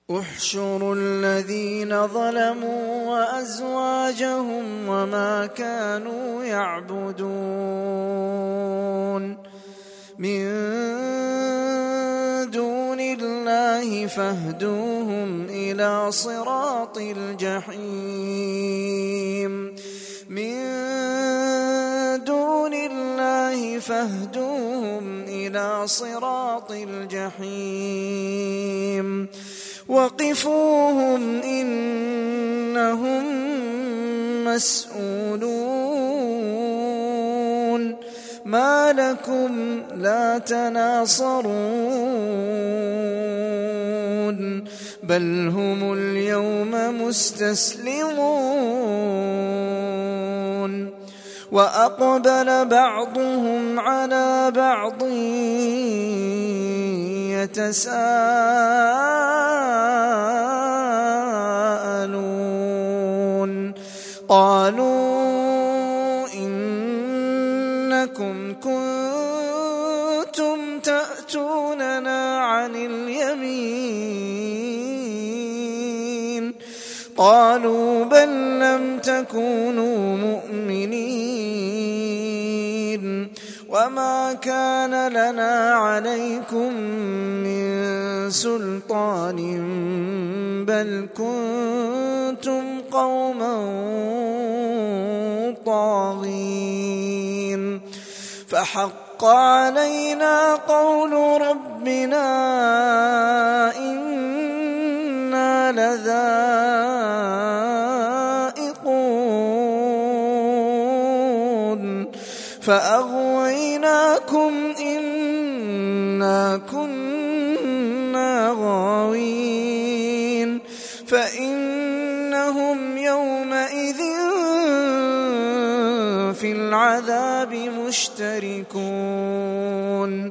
احشروا الذين ظلموا وأزواجهم وما كانوا يعبدون من دون الله فاهدوهم إلى صراط الجحيم من دون الله فاهدوهم إلى صراط الجحيم وقفوهم إنهم مسؤولون ما لكم لا تناصرون بل هم اليوم مستسلمون وأقبل بعضهم على بعض يتساءلون قالوا إنكم كنتم تأتوننا عن اليمين قالوا بل لم تكونوا مؤمنين وما كان لنا عليكم من سلطان بل كنتم قوما طاغين فحق علينا قول ربنا إنا لذائقون فأغويناكم إنا كنا غاوين فإنهم يومئذ في العذاب مشتركون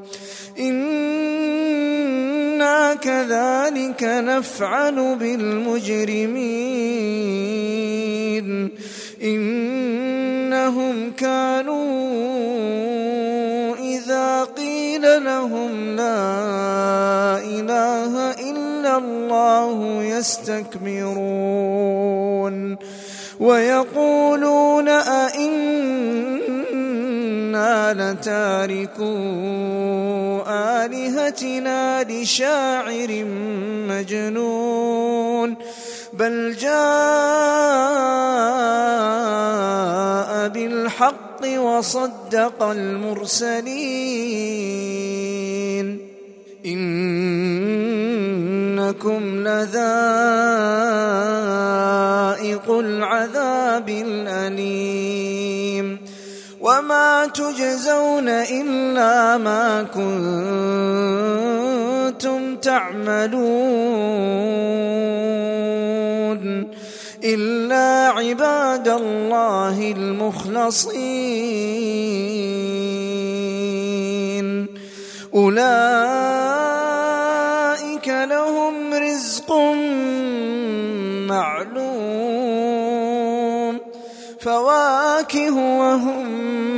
إنا كذلك نفعل بالمجرمين إنهم كانوا إذا قيل لهم لا إله إلا الله يستكبرون ويقولون أئنا لتاركو آلهتنا لشاعر مجنون بل جاء بالحق وصدق المرسلين إنكم لذائق العذاب الأليم وما تجزون إلا ما كنتم تعملون إلا عباد الله المخلصين أولئك لهم رزق معلوم فواكه وهم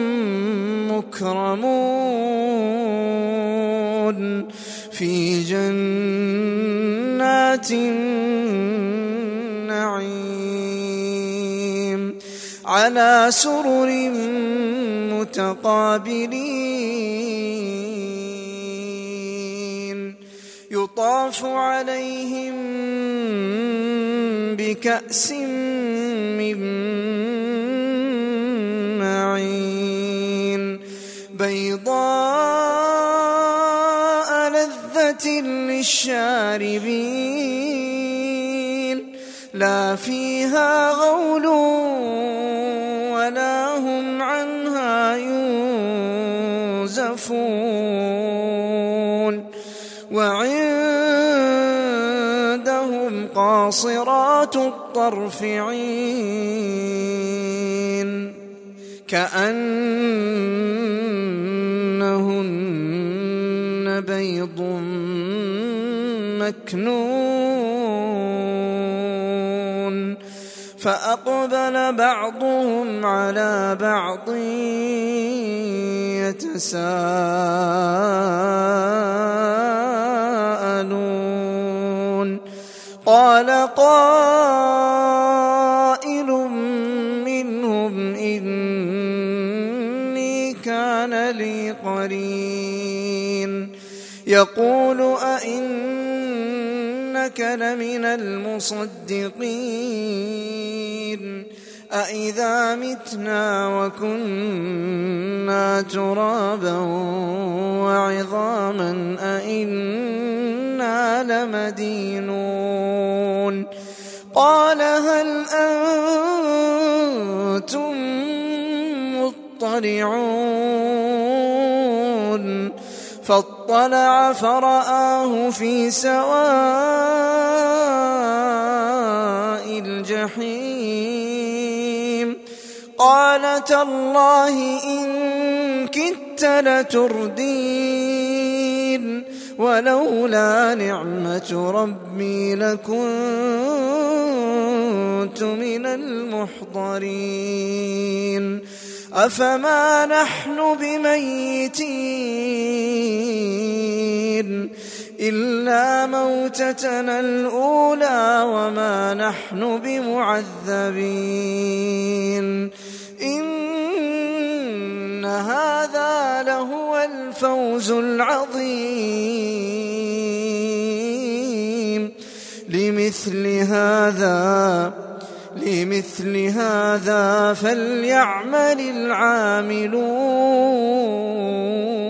مكرمون في جنات النعيم على سرر متقابلين يطاف عليهم بكأس من معين بيضاء لذة للشاربين لا فيها غول ولا هم عنها ينزفون وعندهم قاصرات الطرف عين كأنهن بيض مكنون فأقبل بعضهم على بعض يتساءلون قال قائل منهم إني كان لي قرين يقول أئنك لمن المصدقين أإذا متنا وكنا ترابا وعظاما أإنا لمدينون قال هل أنتم مطلعون فاطلع فرآه في سواء الجحيم قال تالله إن كدت لتردين ولولا نعمة ربي لكنت من المحضرين أفما نحن بميتين إلا موتتنا الأولى وما نحن بمعذبين إن هذا لهو الفوز العظيم لمثل هذا فليعمل العاملون